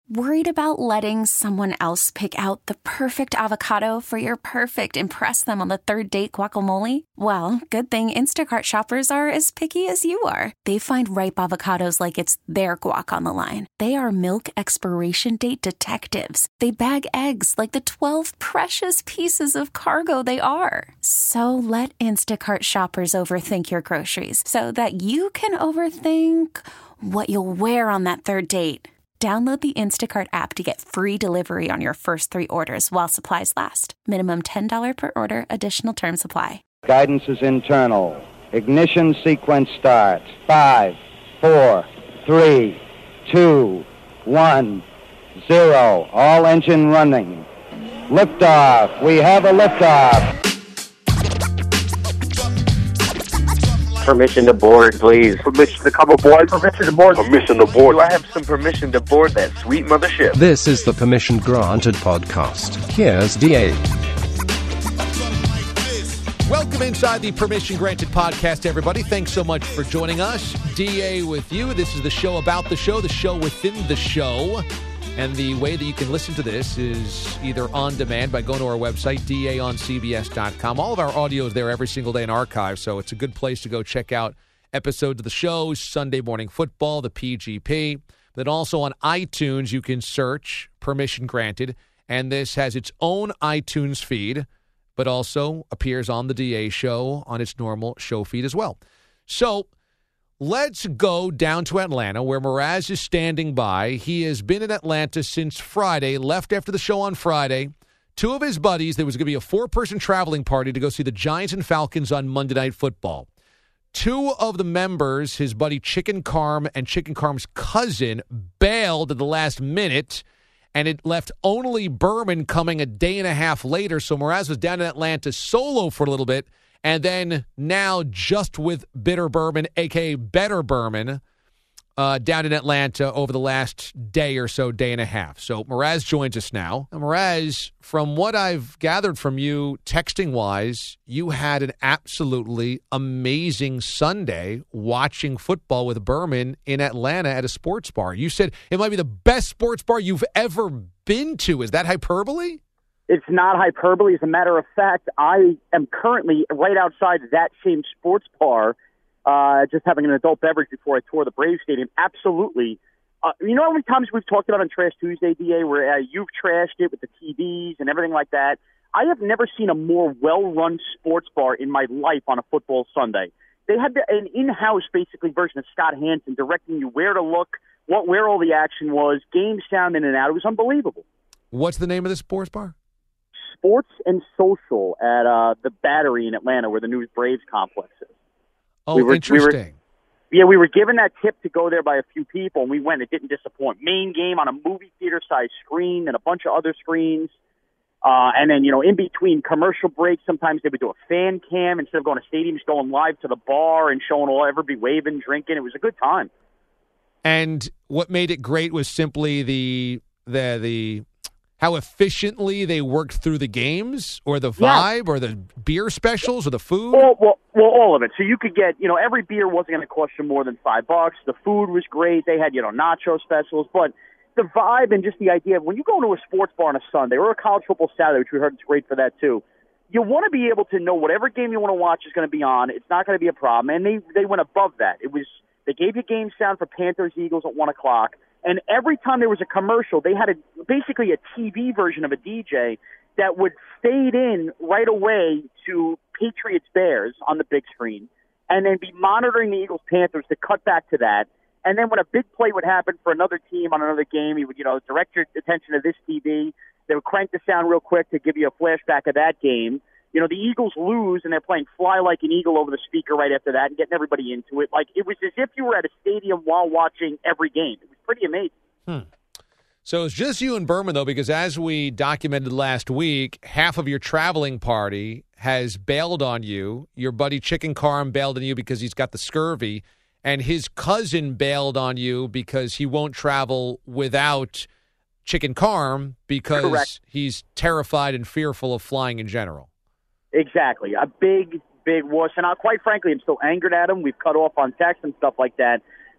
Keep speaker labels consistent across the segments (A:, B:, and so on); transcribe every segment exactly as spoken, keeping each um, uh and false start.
A: Worried about letting someone else pick out the perfect avocado for your perfect impress them on the third date guacamole? Well, good thing Instacart shoppers are as picky as you are. They find ripe avocados like it's their guac on the line. They are milk expiration date detectives. They bag eggs like the twelve precious pieces of cargo they are. So let Instacart shoppers overthink your groceries so that you can overthink what you'll wear on that third date. Download the Instacart app to get free delivery on your first three orders while supplies last. Minimum ten dollars per order. Additional terms apply.
B: Guidance is internal. Ignition sequence starts. Five, four, three, two, one, zero. All engine running. Liftoff. We have a liftoff.
C: Permission to board, please.
D: Permission to come aboard. Permission to board.
C: Permission to board.
D: Do I have some permission to board that sweet mothership?
E: This is the Permission Granted podcast. Here's D A.
F: Welcome inside the Permission Granted podcast, everybody. Thanks so much for joining us. D A with you. This is the show about the show, the show within the show. And the way that you can listen to this is either on demand by going to our website, D A on C B S dot com. All of our audio is there every single day in archive, so it's a good place to go check out episodes of the show, Sunday Morning Football, the P G P. Then also on iTunes, you can search Permission Granted, and this has its own iTunes feed, but also appears on the D A show on its normal show feed as well. So let's go down to Atlanta, where Mraz is standing by. He has been in Atlanta since Friday, left after the show on Friday. Two of his buddies, there was going to be a four-person traveling party to go see the Giants and Falcons on Monday Night Football. Two of the members, his buddy Chicken Carm and Chicken Carm's cousin, bailed at the last minute, and it left only Berman coming a day and a half later. So Mraz was down in Atlanta solo for a little bit. And then now just with Bitter Berman, a k a. Better Berman, uh, down in Atlanta over the last day or so, day and a half. So Mraz joins us now. Now, Mraz, from what I've gathered from you texting-wise, you had an absolutely amazing Sunday watching football with Berman in Atlanta at a sports bar. You said it might be the best sports bar you've ever been to. Is that hyperbole?
G: It's not hyperbole. As a matter of fact, I am currently right outside that same sports bar, uh, just having an adult beverage before I tour the Braves Stadium. Absolutely. Uh, you know how many times we've talked about on Trash Tuesday, D A, where uh, you've trashed it with the T Vs and everything like that? I have never seen a more well-run sports bar in my life on a football Sunday. They had the, an in-house, basically, version of Scott Hansen directing you where to look, what where all the action was, game sound in and out. It was unbelievable.
F: What's the name of the sports bar?
G: Sports and Social at uh, the Battery in Atlanta, where the new Braves complex is.
F: Oh,
G: we were,
F: interesting.
G: We were, yeah, we were given that tip to go there by a few people, and we went. It didn't disappoint. Main game on a movie theater-sized screen and a bunch of other screens. Uh, and then, you know, in between commercial breaks, sometimes they would do a fan cam instead of going to stadiums, going live to the bar and showing all, everybody waving, drinking. It was a good time.
F: And what made it great was simply the the the how efficiently they worked through the games, or the vibe, yeah. or the beer specials, or the food?
G: Well, well, well, all of it. So you could get, you know, every beer wasn't going to cost you more than five bucks. The food was great. They had, you know, nacho specials. But the vibe and just the idea of when you go to a sports bar on a Sunday or a college football Saturday, which we heard is great for that too, you want to be able to know whatever game you want to watch is going to be on. It's not going to be a problem. And they, they went above that. It was They gave you game sound for Panthers Eagles at one o'clock. And every time there was a commercial, they had a, basically a T V version of a D J that would fade in right away to Patriots Bears on the big screen, and then be monitoring the Eagles Panthers to cut back to that. And then when a big play would happen for another team on another game, he would, you know, direct your attention to this T V. They would crank the sound real quick to give you a flashback of that game. You know, the Eagles lose, and they're playing Fly Like an Eagle over the speaker right after that and getting everybody into it. Like, it was as if you were at a stadium while watching every game. It was pretty amazing.
F: Hmm. So it's just you and Berman, though, because as we documented last week, half of your traveling party has bailed on you. Your buddy Chicken Carm bailed on you because he's got the scurvy, and his cousin bailed on you because he won't travel without Chicken Carm because
G: Correct.
F: He's terrified and fearful of flying in general.
G: Exactly. A big, big wuss. And I, quite frankly, I'm still angered at him. We've cut off on text and stuff like that.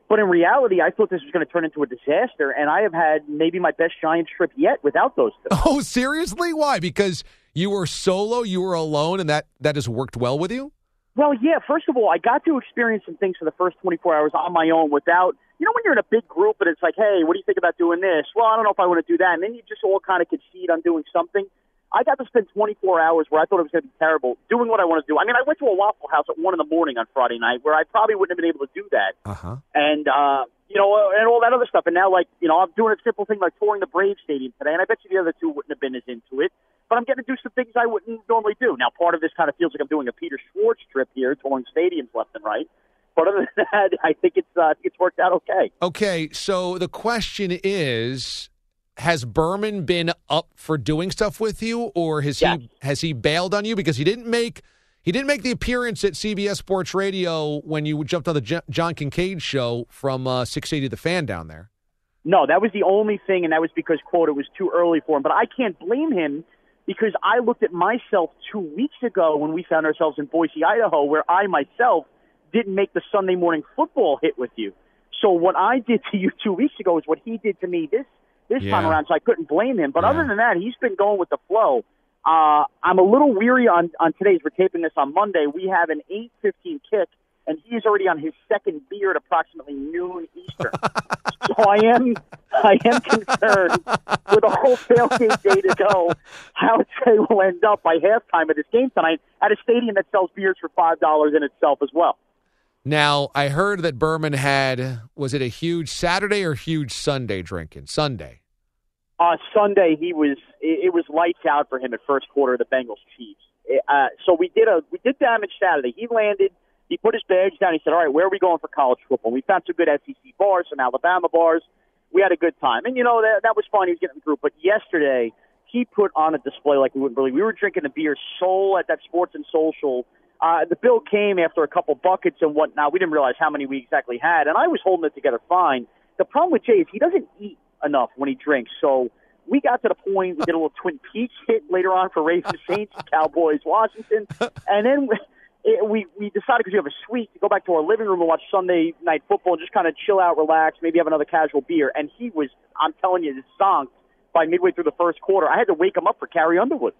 G: But in reality, I thought this was going to turn into a disaster, and I have had maybe my best Giants trip yet without those two.
F: Oh, seriously? Why? Because you were solo, you were alone, and that, that has worked well with you?
G: Well, yeah, first of all, I got to experience some things for the first twenty-four hours on my own without, you know, when you're in a big group and it's like, hey, what do you think about doing this? Well, I don't know if I want to do that. And then you just all kind of concede on doing something. I got to spend twenty-four hours where I thought it was going to be terrible doing what I want to do. I mean, I went to a Waffle House at one in the morning on Friday night where I probably wouldn't have been able to do that.
F: Uh-huh.
G: And, uh, you know, and all that other stuff. And now, like, you know, I'm doing a simple thing like touring the Braves Stadium today, and I bet you the other two wouldn't have been as into it. But I'm getting to do some things I wouldn't normally do. Now, part of this kind of feels like I'm doing a Peter Schwartz trip here, touring stadiums left and right. But other than that, I think it's uh, I think it's worked out okay.
F: Okay, so the question is, has Berman been up for doing stuff with you, or has
G: Yes.
F: he has he bailed on you because he didn't make he didn't make the appearance at C B S Sports Radio when you jumped on the J- John Kincaid show from uh, six eighty The Fan down there?
G: No, that was the only thing, and that was because, quote, it was too early for him. But I can't blame him because I looked at myself two weeks ago when we found ourselves in Boise, Idaho, where I myself didn't make the Sunday morning football hit with you. So what I did to you two weeks ago is what he did to me this this
F: Yeah.
G: time around, so I couldn't blame him. But
F: Yeah.
G: other than that, he's been going with the flow. Uh, I'm a little weary on, on today's. We're taping this on Monday. We have an eight fifteen kick, and he's already on his second beer at approximately noon Eastern. So I am I am concerned with a whole tailgate day to go how Jay will end up by halftime of this game tonight at a stadium that sells beers for five dollars in itself as well.
F: Now, I heard that Berman had, was it a huge Saturday or huge Sunday drinking? Sunday.
G: Uh, Sunday, he was it, it was lights out for him at first quarter of the Bengals Chiefs. Uh, so we did a we did damage Saturday. He landed. He put his bags down. He said, all right, where are we going for college football? We found some good S E C bars, some Alabama bars. We had a good time. And, you know, that, that was fun. He was getting through. But yesterday, he put on a display like we wouldn't believe. We were drinking a beer Soul at that Sports and Social. Uh, the bill came after a couple buckets and whatnot. We didn't realize how many we exactly had. And I was holding it together fine. The problem with Jay is he doesn't eat enough when he drinks. So we got to the point, we did a little Twin Peaks hit later on for Ravens, Saints, Cowboys, Washington. And then it, we, we decided, because we have a suite, to go back to our living room and watch Sunday night football and just kind of chill out, relax, maybe have another casual beer. And he was, I'm telling you, zonked by midway through the first quarter. I had to wake him up for Carrie Underwood.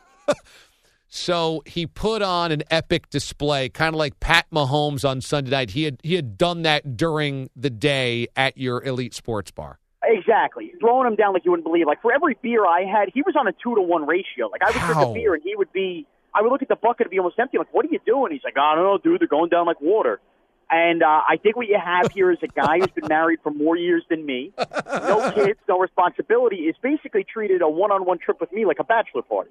F: So he put on an epic display, kind of like Pat Mahomes on Sunday night. He had he had done that during the day at your elite sports bar.
G: Exactly. Throwing him down like you wouldn't believe. Like, for every beer I had, he was on a two to one ratio. Like, I would drink
F: Wow.
G: a beer and he would be, I would look at the bucket and be almost empty. Like, what are you doing? He's like, I don't know, dude. They're going down like water. And uh, I think what you have here is a guy who's been married for more years than me, no kids, no responsibility, is basically treated a one-on-one trip with me like a bachelor party.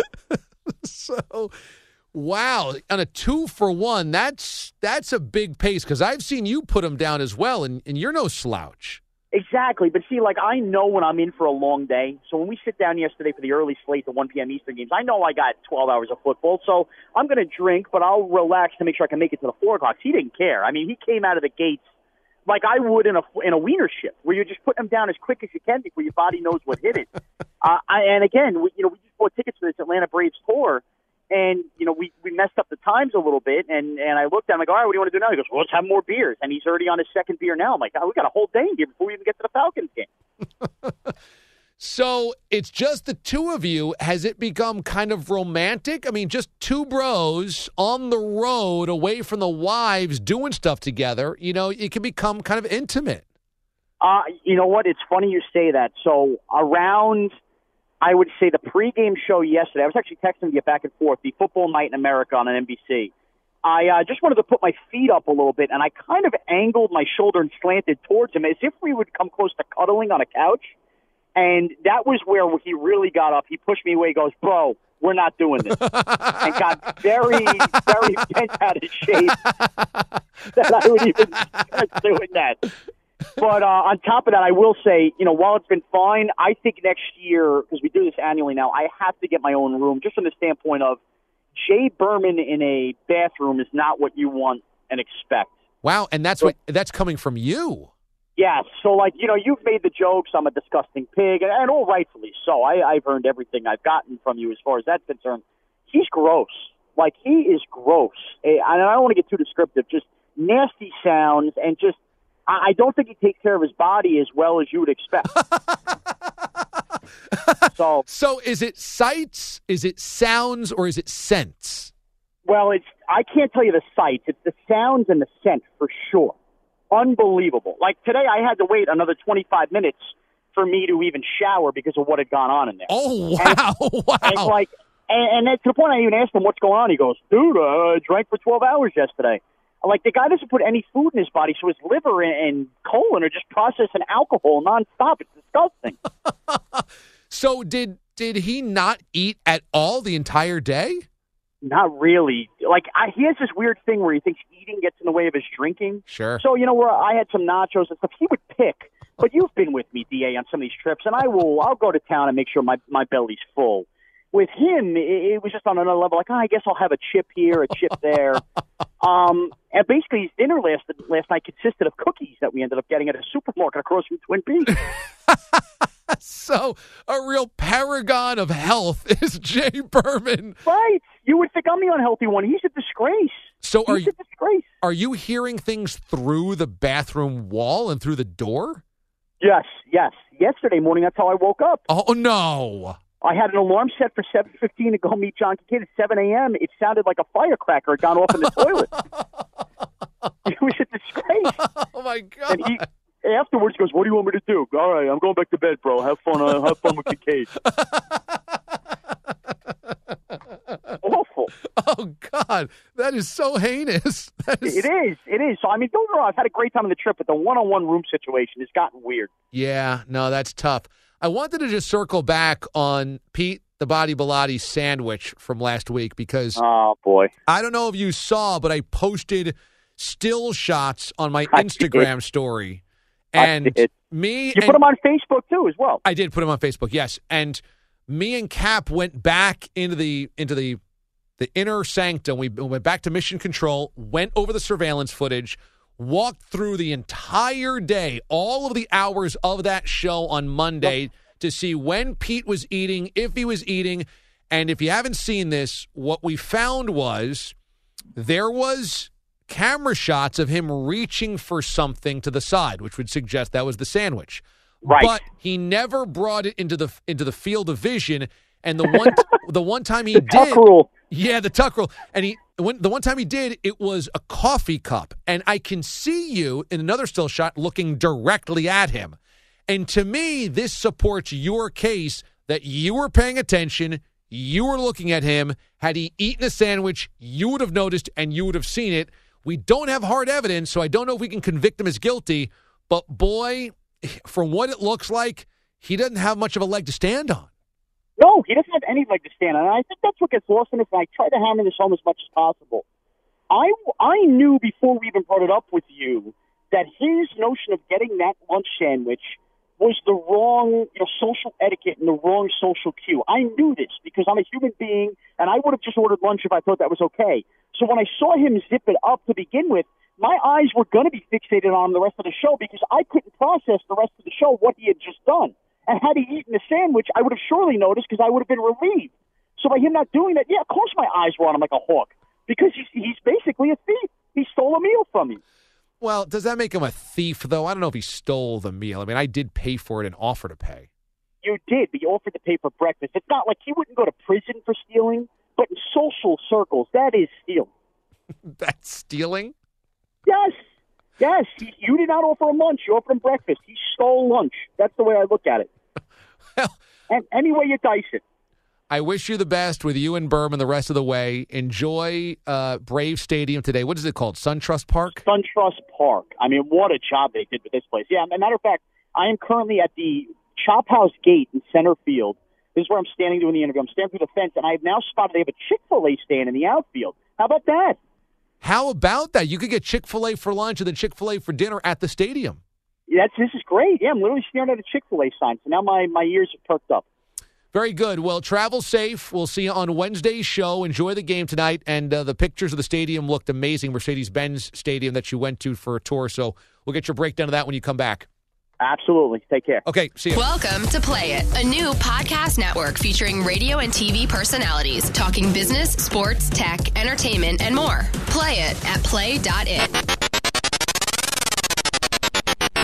F: So, wow, on a two for one, that's that's a big pace, because I've seen you put him down as well, and, and you're no slouch.
G: Exactly. But see, like, I know when I'm in for a long day. So when we sit down yesterday for the early slate, the one p.m. Eastern games, I know I got twelve hours of football. So I'm going to drink, but I'll relax to make sure I can make it to the four o'clock. He didn't care. I mean, he came out of the gates like I would in a, in a wiener shift, where you just put them down as quick as you can before your body knows what hit it. uh, I, and again, we, you know, we just bought tickets for this Atlanta Braves tour. And, you know, we, we messed up the times a little bit, and, and I looked at him, like, all right, what do you want to do now? He goes, well, let's have more beers. And he's already on his second beer now. I'm like, oh, we got a whole day in here before we even get to the Falcons game.
F: So it's just the two of you. Has it become kind of romantic? I mean, just two bros on the road away from the wives doing stuff together. You know, it can become kind of intimate.
G: Uh, you know what? It's funny you say that. So around, I would say, the pregame show yesterday, I was actually texting you back and forth, the Football Night in America on an N B C. I uh, just wanted to put my feet up a little bit, and I kind of angled my shoulder and slanted towards him as if we would come close to cuddling on a couch. And that was where he really got up. He pushed me away. He goes, bro, we're not doing this. And got very, very bent out of shape that I would even start doing that. But uh, on top of that, I will say, you know, while it's been fine, I think next year, because we do this annually now, I have to get my own room, just from the standpoint of Jay Berman in a bathroom is not what you want and expect.
F: Wow, and that's what that's coming from you.
G: Yeah, so, like, you know, you've made the jokes, I'm a disgusting pig, and, and all rightfully so. I, I've earned everything I've gotten from you as far as that's concerned. He's gross. Like, he is gross. And I don't want to get too descriptive, just nasty sounds and just, I, I don't think he takes care of his body as well as you would expect. so,
F: so is it sights, is it sounds, or is it scents?
G: Well, it's I can't tell you the sights. It's the sounds and the scent for sure. Unbelievable. Like today, I had to wait another twenty-five minutes for me to even shower because of what had gone on in there.
F: Oh, wow.
G: And,
F: wow.
G: And it's like, and, and to the point I even asked him what's going on. He goes, dude, uh, I drank for twelve hours yesterday. Like, the guy doesn't put any food in his body, so his liver and, and colon are just processing alcohol nonstop. It's disgusting.
F: So did did he not eat at all the entire day?
G: Not really. Like, I, he has this weird thing where he thinks eating gets in the way of his drinking.
F: Sure.
G: So, you know, where I had some nachos and stuff, he would pick. But you've been with me, D A, on some of these trips, and I will, I'll go to town and make sure my, my belly's full. With him, it, it was just on another level. Like, oh, I guess I'll have a chip here, a chip there. um, and basically, his dinner last, last night consisted of cookies that we ended up getting at a supermarket across from Twin Peaks.
F: So, a real paragon of health is Jay Berman.
G: Right. You would think I'm the unhealthy one. He's a disgrace.
F: So
G: He's
F: are
G: a
F: you,
G: disgrace.
F: are you hearing things through the bathroom wall and through the door?
G: Yes, yes. Yesterday morning, that's how I woke up.
F: Oh, no.
G: I had an alarm set for seven fifteen to go meet John Kincaid at seven a.m. It sounded like a firecracker had gone off in the toilet. It was a disgrace.
F: Oh, my God.
G: And he afterwards goes, what do you want me to do? All right, I'm going back to bed, bro. Have fun, uh, have fun with Kincaid. Awful.
F: Oh, God. That is so heinous. That is...
G: It is. It is. So, I mean, don't get me wrong. I've had a great time on the trip, but the one-on-one room situation has gotten weird.
F: Yeah, no, that's tough. I wanted to just circle back on Pete the Body Bilotti sandwich from last week because
G: oh boy,
F: I don't know if you saw, but I posted still shots on my
G: I
F: Instagram
G: did.
F: story, and me
G: you
F: and,
G: put them on Facebook too as well.
F: I did put them on Facebook, yes, and me and Cap went back into the into the the inner sanctum. We went back to Mission Control, went over the surveillance footage. Walked through the entire day, all of the hours of that show on Monday to see when Pete was eating, if he was eating. And if you haven't seen this, what we found was there was camera shots of him reaching for something to the side, which would suggest that was the sandwich.
G: Right.
F: But he never brought it into the into the field of vision. And the one the one time he
G: the
F: did,
G: tuck rule.
F: yeah, the tuck rule, and he when the one time he did, it was a coffee cup, and I can see you in another still shot looking directly at him, and to me, this supports your case that you were paying attention, you were looking at him. Had he eaten a sandwich, you would have noticed, and you would have seen it. We don't have hard evidence, so I don't know if we can convict him as guilty. But boy, from what it looks like, he doesn't have much of a leg to stand on.
G: No, he doesn't have any leg to stand on. And I think that's what gets lost in this, and I try to hammer this home as much as possible. I, I knew before we even brought it up with you that his notion of getting that lunch sandwich was the wrong you know, social etiquette and the wrong social cue. I knew this because I'm a human being, and I would have just ordered lunch if I thought that was okay. So when I saw him zip it up to begin with, my eyes were going to be fixated on him the rest of the show because I couldn't process the rest of the show what he had just done. And had he eaten the sandwich, I would have surely noticed because I would have been relieved. So by him not doing that, yeah, of course my eyes were on him like a hawk because he's, he's basically a thief. He stole a meal from you.
F: Well, does that make him a thief, though? I don't know if he stole the meal. I mean, I did pay for it and offer to pay.
G: You did, but you offered to pay for breakfast. It's not like he wouldn't go to prison for stealing, but in social circles, that is stealing.
F: That's stealing?
G: Yes. Yes. He, you did not offer him lunch. You offered him breakfast. He stole lunch. That's the way I look at it.
F: Well,
G: and any way you dice it.
F: I wish you the best with you and Berman the rest of the way. Enjoy uh, Brave Stadium today. What is it called? SunTrust Park?
G: SunTrust Park. I mean, what a job they did with this place. Yeah, as a matter of fact, I am currently at the Chop House Gate in center field. This is where I'm standing doing the interview. I'm standing through the fence, and I have now spotted they have a Chick-fil-A stand in the outfield. How about that?
F: How about that? You could get Chick-fil-A for lunch and then Chick-fil-A for dinner at the stadium.
G: That's, this is great. Yeah, I'm literally staring at a Chick-fil-A sign, so now my, my ears are perked up.
F: Very good. Well, travel safe. We'll see you on Wednesday's show. Enjoy the game tonight. And uh, the pictures of the stadium looked amazing, Mercedes-Benz Stadium that you went to for a tour. So we'll get your breakdown of that when you come back.
G: Absolutely. Take care.
F: Okay, see you.
C: Welcome to Play It, a new podcast network featuring radio and T V personalities talking business, sports, tech, entertainment, and more. Play it at play dot it.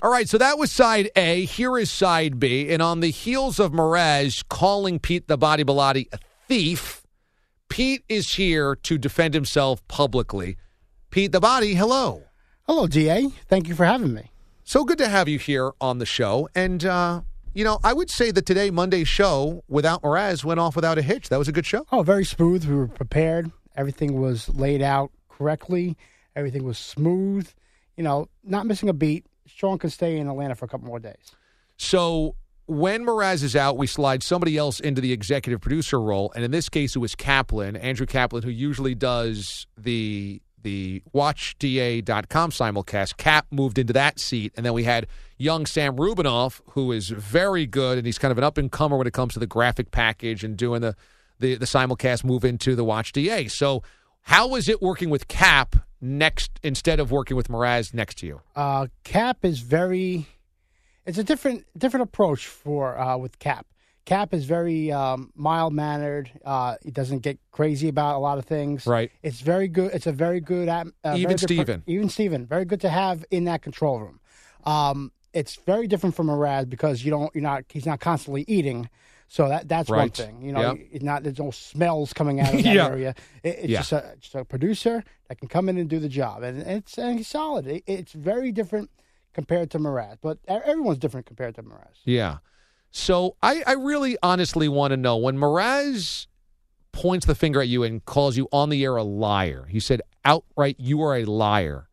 F: All right, so that was side A. Here is side B. And on the heels of Mraz calling Pete the Body Bilotti a thief, Pete is here to defend himself publicly. Pete the Body, hello.
H: Hello, D A. Thank you for having me.
F: So good to have you here on the show. And, uh, you know, I would say that today, Monday's show, without Mraz, went off without a hitch. That was a good show.
H: Oh, very smooth. We were prepared. Everything was laid out correctly. Everything was smooth. You know, not missing a beat. Sean can stay in Atlanta for a couple more days.
F: So when Mraz is out, we slide somebody else into the executive producer role. And in this case, it was Kaplan, Andrew Kaplan, who usually does the the watch D A dot com simulcast. Cap moved into that seat. And then we had young Sam Rubinoff, who is very good, and he's kind of an up-and-comer when it comes to the graphic package and doing the, the, the simulcast, move into the Watch D A. So how was it working with Cap next instead of working with Mraz next to you?
H: Uh, Cap is very – it's a different different approach for uh, with Cap. Cap is very um, mild-mannered. Uh, he doesn't get crazy about a lot of things.
F: Right.
H: It's very good. It's a very good uh, –
F: Even Steven.
H: Even Steven. Very good to have in that control room. Um, it's very different from Mraz because you don't – you're not – he's not constantly eating. So that that's
F: right.
H: one thing. You know,
F: yep.
H: it's not there's no smells coming out of that
F: yeah.
H: area. It, it's
F: yeah.
H: just, a, just a producer that can come in and do the job. And it's and he's solid. It, it's very different compared to Mraz. But everyone's different compared to Mraz.
F: Yeah. So I, I really honestly want to know, when Mraz points the finger at you and calls you on the air a liar, he said outright, you are a liar.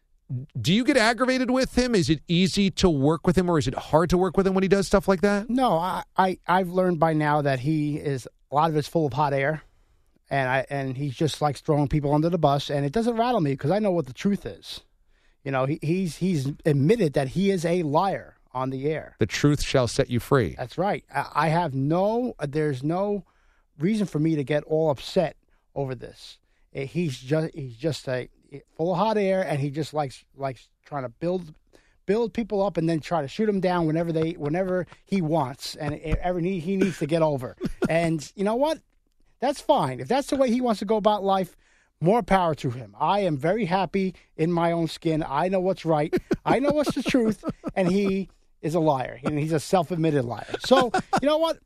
F: Do you get aggravated with him? Is it easy to work with him, or is it hard to work with him when he does stuff like that?
H: No, I, I, I've learned by now that he is, a lot of it's full of hot air, and I and he just likes throwing people under the bus, and it doesn't rattle me because I know what the truth is. You know, he, he's he's admitted that he is a liar on the air.
F: The truth shall set you free.
H: That's right. I, I have no, there's no reason for me to get all upset over this. He's just he's just a full of hot air, and he just likes likes trying to build build people up and then try to shoot them down whenever they whenever he wants and ever he, he needs to get over. And you know what? That's fine. If that's the way he wants to go about life, more power to him. I am very happy in my own skin. I know what's right. I know what's the truth, and he is a liar. And he's a self-admitted liar. So, you know what?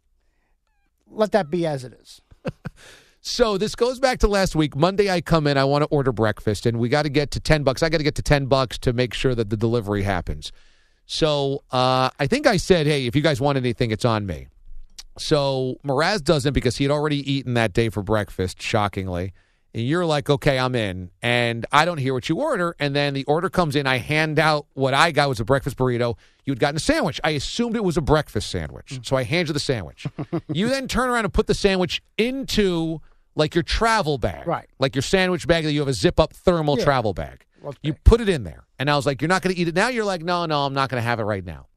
H: Let that be as it is.
F: So this goes back to last week. Monday I come in, I want to order breakfast, and we got to get to ten bucks. I got to get to ten bucks to make sure that the delivery happens. So uh, I think I said, hey, if you guys want anything, it's on me. So Mraz doesn't, because he had already eaten that day for breakfast, shockingly. And you're like, okay, I'm in. And I don't hear what you order. And then the order comes in. I hand out what I got was a breakfast burrito. You had gotten a sandwich. I assumed it was a breakfast sandwich. So I hand you the sandwich. You then turn around and put the sandwich into, like, your travel bag.
H: Right.
F: Like your sandwich bag that you have a zip-up thermal
H: yeah.
F: travel bag.
H: Okay.
F: You put it in there. And I was like, you're not going to eat it now? You're like, no, no, I'm not going to have it right now.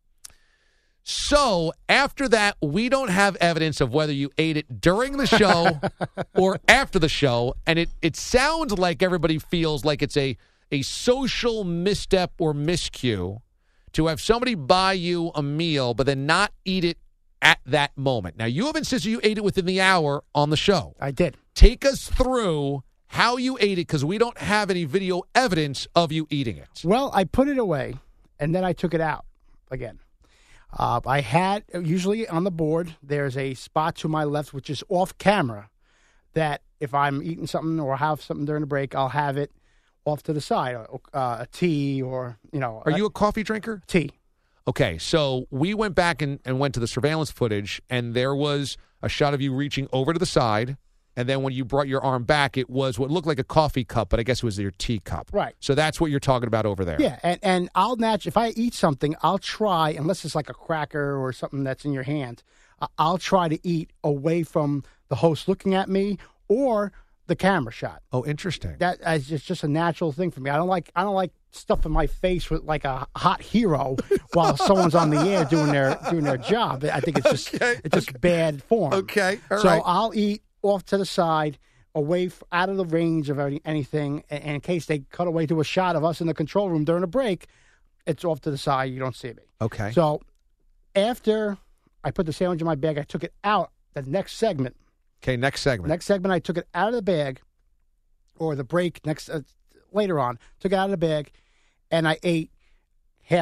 F: So after that, we don't have evidence of whether you ate it during the show or after the show. And it, it sounds like everybody feels like it's a, a social misstep or miscue to have somebody buy you a meal but then not eat it at that moment. Now, you have insisted you ate it within the hour on the show.
H: I did.
F: Take us through how you ate it, because we don't have any video evidence of you eating it.
H: Well, I put it away, and then I took it out again. Uh, I had, usually on the board, there's a spot to my left, which is off camera, that if I'm eating something or have something during the break, I'll have it off to the side, uh, a tea or, you know.
F: Are you a coffee drinker?
H: Tea.
F: Okay, so we went back and, and went to the surveillance footage, and there was a shot of you reaching over to the side, and then when you brought your arm back, it was what looked like a coffee cup, but I guess it was your tea cup.
H: Right.
F: So that's what you're talking about over there.
H: Yeah, and, and I'll match, if I eat something, I'll try, unless it's like a cracker or something that's in your hand, I'll try to eat away from the host looking at me or the camera shot.
F: Oh, interesting.
H: That is just, just a natural thing for me. I don't like I don't like stuff in my face with like a hot hero while someone's on the air doing their doing their job. I think it's just
F: okay,
H: it's just
F: okay.
H: bad form.
F: Okay, all
H: so
F: right.
H: I'll eat off to the side, away f- out of the range of any, anything, and, and in case they cut away to a shot of us in the control room during a break, it's off to the side. You don't see me.
F: Okay.
H: So after I put the sandwich in my bag, I took it out. The next segment.
F: Okay, next segment.
H: Next segment, I took it out of the bag, or the break next uh, later on. Took it out of the bag, and I ate half of it.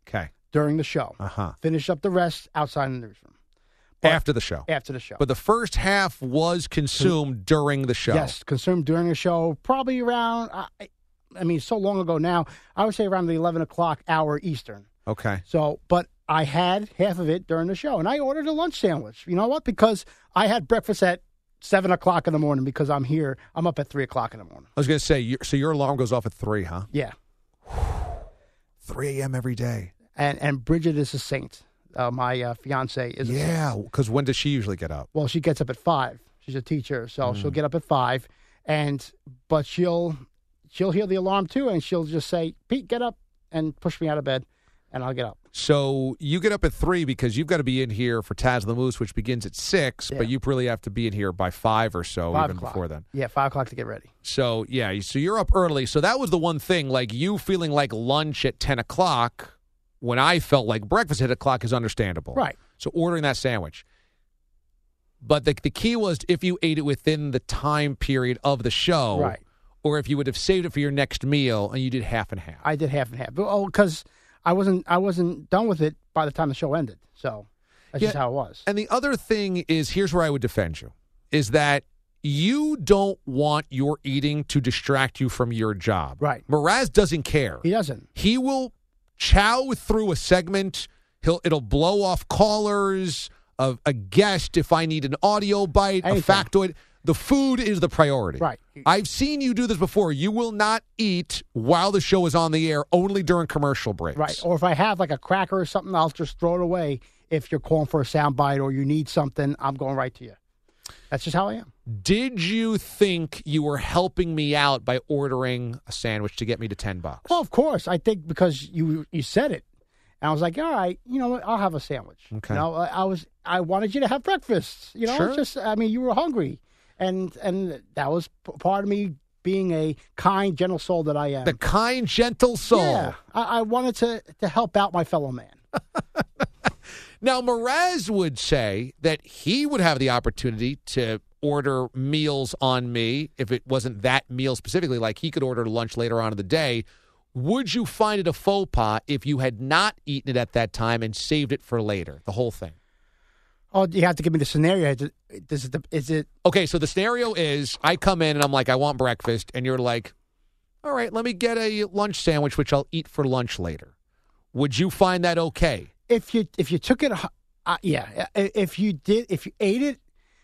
F: Okay.
H: during the show.
F: Uh-huh.
H: Finish up the rest outside in the newsroom. But
F: After the show.
H: After the show.
F: But the first half was consumed during the show.
H: Yes, consumed during the show, probably around, I, I mean, so long ago now, I would say around the eleven o'clock hour Eastern.
F: Okay.
H: So, but I had half of it during the show, and I ordered a lunch sandwich. You know what? Because I had breakfast at seven o'clock in the morning because I'm here. I'm up at three o'clock in the morning.
F: I was going to say, so your alarm goes off at three, huh?
H: Yeah.
F: three a.m. every day.
H: And and Bridget is a saint. Uh, my uh, fiance is a saint.
F: Yeah, because when does she usually get up?
H: Well, she gets up at five. She's a teacher, so
F: Mm.
H: she'll get up at five, and but she'll she'll hear the alarm too, and she'll just say, "Pete, get up," and push me out of bed, and I'll get up.
F: So you get up at three because you've got to be in here for Taz the Moose, which begins at six,
H: Yeah.
F: but you really have to be in here by five or so,
H: Five
F: even
H: o'clock.
F: before then.
H: Yeah, five o'clock to get ready.
F: So, yeah, so you're up early. So that was the one thing, like you feeling like lunch at ten o'clock when I felt like breakfast at eight o'clock is understandable.
H: Right.
F: So ordering that sandwich. But the, the key was if you ate it within the time period of the show,
H: Right.
F: or if you would have saved it for your next meal and you did half and half.
H: I did half and half. But, oh, because I wasn't I wasn't done with it by the time the show ended. So that's just
F: Yeah.
H: how it was.
F: And the other thing is, here's where I would defend you, is that you don't want your eating to distract you from your job.
H: Right.
F: Mraz doesn't care.
H: He doesn't.
F: He will chow through a segment. He'll it'll blow off callers, of a guest if I need an audio bite,
H: Anything.
F: a factoid. The food is the priority.
H: Right.
F: I've seen you do this before. You will not eat while the show is on the air, only during commercial breaks.
H: Right. Or if I have like a cracker or something, I'll just throw it away. If you're calling for a sound bite or you need something, I'm going right to you. That's just how I am.
F: Did you think you were helping me out by ordering a sandwich to get me to ten bucks?
H: Well, of course. I think because you you said it. And I was like, all right, you know what? I'll have a sandwich.
F: Okay.
H: You know, I, I was I wanted you to have breakfast. You know,
F: Sure.
H: it's just I mean, you were hungry. And and that was p- part of me being a kind, gentle soul that I am.
F: The kind, gentle soul.
H: Yeah. I, I wanted to to help out my fellow man.
F: Now, Mraz would say that he would have the opportunity to order meals on me if it wasn't that meal specifically, like he could order lunch later on in the day. Would you find it a faux pas if you had not eaten it at that time and saved it for later, the whole thing?
H: Oh, you have to give me the scenario. Is it, is it, is it
F: Okay, so the scenario is I come in and I'm like, I want breakfast, and you're like, all right, let me get a lunch sandwich, which I'll eat for lunch later. Would you find that okay?
H: if you if you took it, uh, yeah. If you did, if you ate it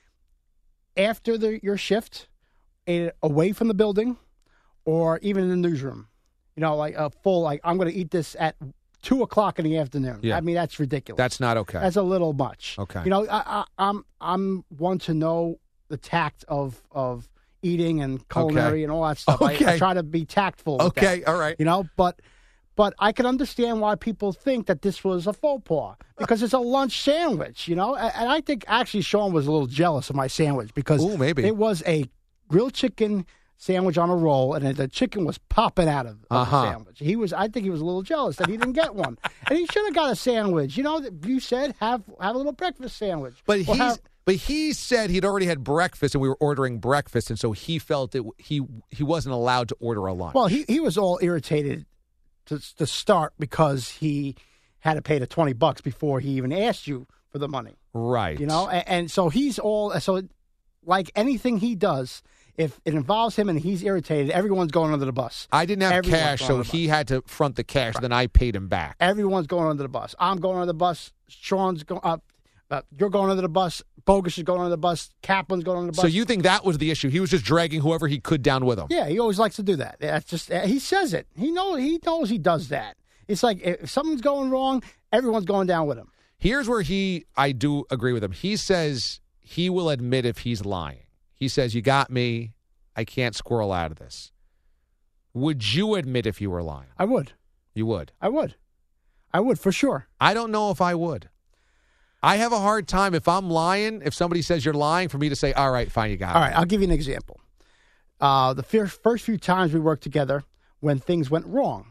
H: after the, your shift, ate it away from the building, or even in the newsroom, you know, like a full like I'm going to eat this at two o'clock in the afternoon.
F: Yeah.
H: I mean, that's ridiculous.
F: That's not okay.
H: That's a little much.
F: Okay.
H: You know, I, I, I'm I'm one to know the tact of of eating and culinary
F: Okay.
H: and all that stuff.
F: Okay.
H: I, I try to be tactful. with
F: Okay,
H: that,
F: all right.
H: You know, but but I can understand why people think that this was a faux pas because it's a lunch sandwich. You know, and, and I think actually Sean was a little jealous of my sandwich because
F: Ooh, maybe.
H: it was a grilled chicken sandwich on a roll, and the chicken was popping out of, of
F: Uh-huh.
H: the sandwich. He was, I think, he was a little jealous that he didn't get one, and he should have got a sandwich. You know, you said have have a little breakfast sandwich.
F: But
H: Or
F: he's
H: have-
F: but he said he'd already had breakfast and we were ordering breakfast, and so he felt it he he wasn't allowed to order a lunch.
H: well, he he was all irritated to to start because he had to pay the twenty bucks before he even asked you for the money.
F: right.
H: You know, and, and so he's all so like anything he does. If it involves him and he's irritated, everyone's going under the bus.
F: I didn't have
H: Everyone's
F: cash,
H: going
F: so
H: under the
F: he had to front the cash. Then I paid him back.
H: Everyone's going under the bus. I'm going under the bus. Sean's going up. Uh, you're going under the bus. Bogus is going under the bus. Kaplan's going under the bus.
F: So you think that was the issue? He was just dragging whoever he could down with him.
H: Yeah, he always likes to do that. That's just uh, he says it. He knows he knows he does that. It's like if something's going wrong, everyone's going down with him.
F: Here's where he, I do agree with him. He says he will admit if he's lying. He says, you got me. I can't squirrel out of this. Would you admit if you were lying?
H: I would.
F: You would.
H: I would. I would for sure.
F: I don't know if I would. I have a hard time if I'm lying, if somebody says you're lying, for me to say, all right, fine, you got
H: All
F: me.
H: right, I'll give you an example. Uh, the first, first few times we worked together, when things went wrong,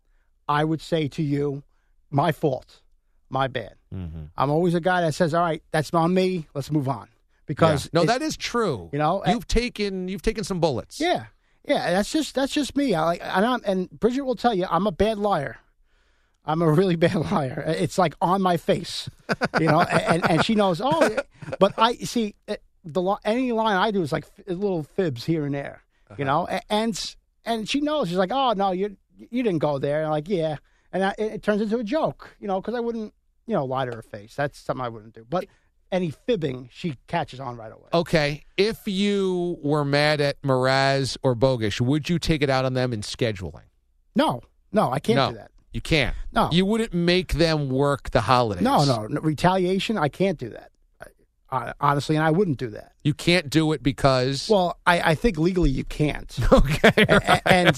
H: I would say to you, my fault, my bad.
F: Mm-hmm.
H: I'm always a guy that says, all right, that's on me, let's move on. Because
F: Yeah. No,
H: it-
F: that is true.
H: You know,
F: you've taken you've taken some bullets.
H: Yeah, yeah, that's just that's just me. I like, and, I'm, and Bridget will tell you, I'm a bad liar. I'm a really bad liar. It's like on my face, you know, and, and she knows, oh, but I see the any line I do is like little fibs here and there, you know, and and she knows. She's like, oh, no, you you didn't go there. And I'm like, yeah. And I, it, it turns into a joke, you know, because I wouldn't, you know, lie to her face. That's something I wouldn't do. But any fibbing, she catches on right away.
F: Okay. If you were mad at Mraz or Bogusch, would you take it out on them in scheduling?
H: No. No, I can't
F: no,
H: do that.
F: You can't.
H: No.
F: You wouldn't make them work the holidays.
H: No, no. no retaliation, I can't do that. I, honestly, and I wouldn't do that.
F: You can't do it because...
H: Well, I, I think legally you can't.
F: Okay.
H: Right. And, and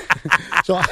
H: so,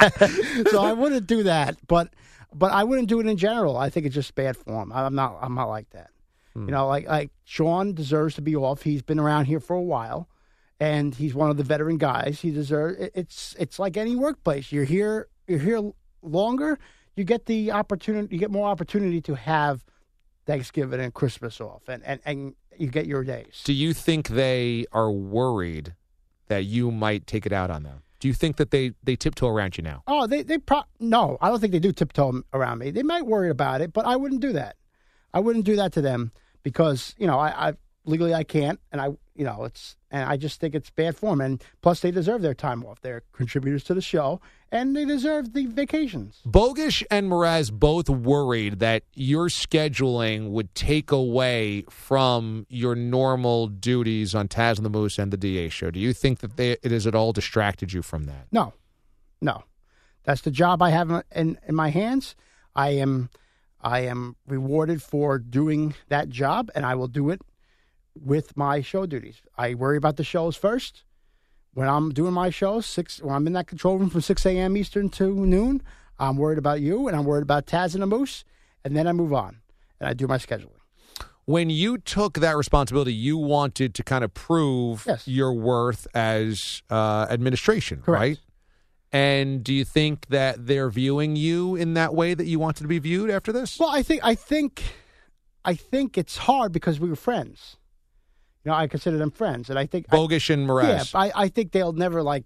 H: so I wouldn't do that. But but I wouldn't do it in general. I think it's just bad form. I'm not I'm not like that. Hmm. You know, like like Sean deserves to be off. He's been around here for a while, and he's one of the veteran guys. He deserves. It's it's like any workplace. You're here. You're here longer. You get the opportunity. You get more opportunity to have Thanksgiving and Christmas off, and, and, and you get your days.
F: Do you think they are worried that you might take it out on them? Do you think that they, they tiptoe around you now?
H: Oh, they they pro- no, I don't think they do tiptoe around me. They might worry about it, but I wouldn't do that. I wouldn't do that to them because you know I, I legally I can't, and I you know it's and I just think it's bad form. And plus, they deserve their time off. They're contributors to the show, and they deserve the vacations.
F: Bogusch and Mraz both worried that your scheduling would take away from your normal duties on Taz and the Moose and the D A show. Do you think that they, it has at all distracted you from that?
H: No, no. That's the job I have in, in my hands. I am, I am rewarded for doing that job, and I will do it with my show duties. I worry about the shows first. When I'm doing my shows, six when I'm in that control room from six a.m. Eastern to noon, I'm worried about you, and I'm worried about Taz and the Moose, and then I move on, and I do my scheduling.
F: When you took that responsibility, you wanted to kind of prove
H: yes.
F: your worth as uh, administration,
H: Correct.
F: right? And do you think that they're viewing you in that way that you wanted to be viewed after this?
H: Well, I think I think I think it's hard because we were friends. You know, I consider them friends, and I think
F: Bogusch
H: I,
F: and Mraz.
H: Yeah, I, I think they'll never like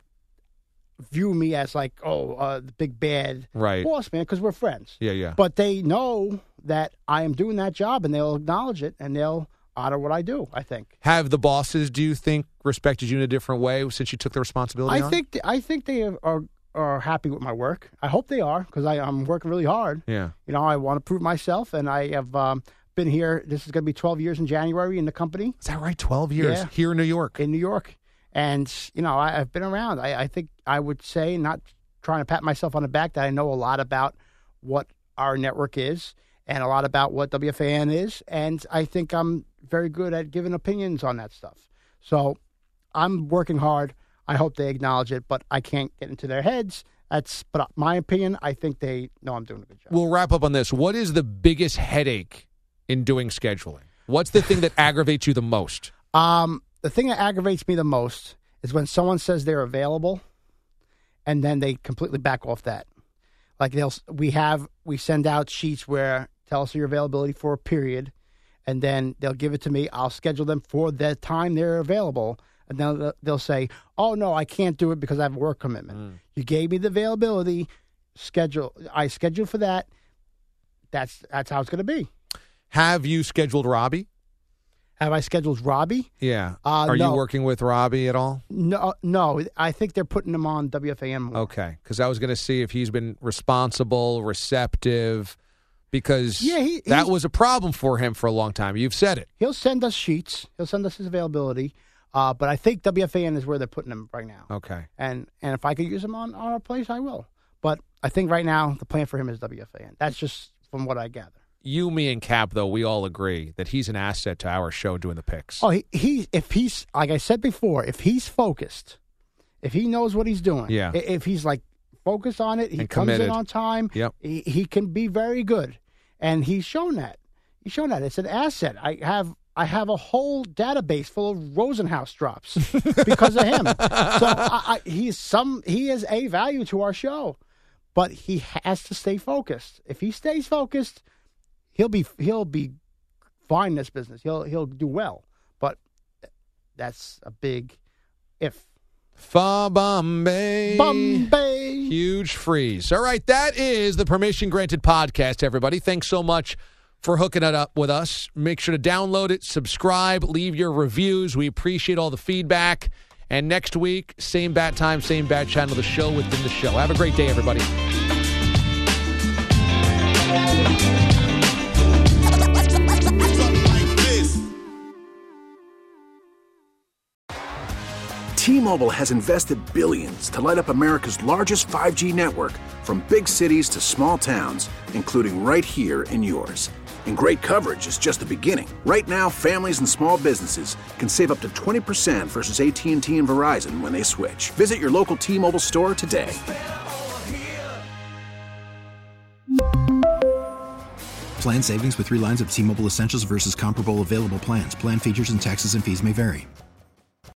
H: view me as like, oh, uh, the big bad
F: right.
H: boss man, because we're friends.
F: Yeah, yeah.
H: But they know that I am doing that job, and they'll acknowledge it, and they'll honor what I do. I think.
F: Have the bosses, do you think, respected you in a different way since you took the responsibility?
H: I
F: on?
H: think I think they are are happy with my work. I hope they are because I'm working really hard.
F: Yeah.
H: You know, I want to prove myself, and I have. Um, Been here. This is going to be twelve years in January in the company.
F: Is that right? Twelve years
H: yeah.
F: here in New York.
H: In New York, and you know, I, I've been around. I, I think I would say, not trying to pat myself on the back, that I know a lot about what our network is and a lot about what W F A N is, and I think I'm very good at giving opinions on that stuff. So I'm working hard. I hope they acknowledge it, but I can't get into their heads. That's but my opinion. I think they know I'm doing a good job.
F: We'll wrap up on this. What is the biggest headache in doing scheduling? What's the thing that aggravates you the most?
H: Um, the thing that aggravates me the most is when someone says they're available, and then they completely back off that. Like they'll, we have, we send out sheets where tell us your availability for a period, and then they'll give it to me. I'll schedule them for the time they're available, and then they'll, they'll say, "Oh no, I can't do it because I have a work commitment." Mm. You gave me the availability schedule. I scheduled for that. That's that's how it's going to be.
F: Have you scheduled Robbie?
H: Have I scheduled Robbie?
F: Yeah.
H: Uh,
F: Are
H: no.
F: you working with Robbie at all?
H: No, no. I think they're putting him on W F A N more.
F: Okay, because I was going to see if he's been responsible, receptive, because
H: yeah, he,
F: that was a problem for him for a long time. You've said it.
H: He'll send us sheets. He'll send us his availability. Uh, but I think W F A N is where they're putting him right now.
F: Okay. And
H: and if I could use him on, on our place, I will. But I think right now the plan for him is W F A N. That's just from what I gather.
F: You, me, and Cap, though, we all agree that he's an asset to our show doing the picks.
H: Oh, he, he if he's, like I said before, if he's focused, if he knows what he's doing,
F: yeah.
H: if he's like focused on it, he
F: and
H: comes
F: committed.
H: in on time,
F: yep.
H: he, he can be very good. And he's shown that. He's shown that. It's an asset. I have I have a whole database full of Rosenhaus drops because of him. So I, I, he's some he is a value to our show, but he has to stay focused. If he stays focused, he'll be he'll be fine in this business. He'll he'll do well. But that's a big if.
F: Fa Bombay.
H: Bombay.
F: Huge freeze. All right, that is the Permission Granted podcast, everybody. Thanks so much for hooking it up with us. Make sure to download it, subscribe, leave your reviews. We appreciate all the feedback. And next week, same bat time, same bat channel, the show within the show. Have a great day, everybody.
I: T-Mobile has invested billions to light up America's largest five G network, from big cities to small towns, including right here in yours. And great coverage is just the beginning. Right now, families and small businesses can save up to twenty percent versus A T and T and Verizon when they switch. Visit your local T-Mobile store today.
J: Plan savings with three lines of T-Mobile Essentials versus comparable available plans. Plan features and taxes and fees may vary.